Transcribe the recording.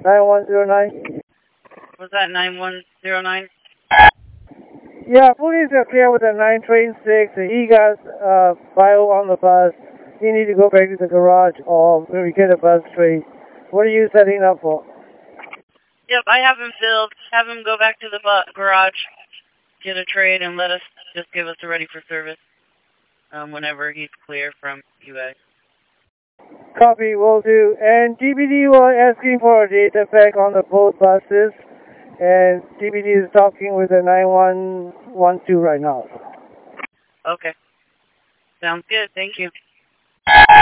9109. Was that 9109? Yeah, police are clear with the 9 train 6. He got bio on the bus. You need to go back to the garage or maybe get a bus straight. What are you setting up for? Yep, I have him filled. Have him go back to the garage, get a trade, and just give us a ready for service whenever he's clear from you guys. Copy, will do. And DPD was asking for a data pack on the both buses. And DPD is talking with the 9112 right now. Okay. Sounds good. Thank you.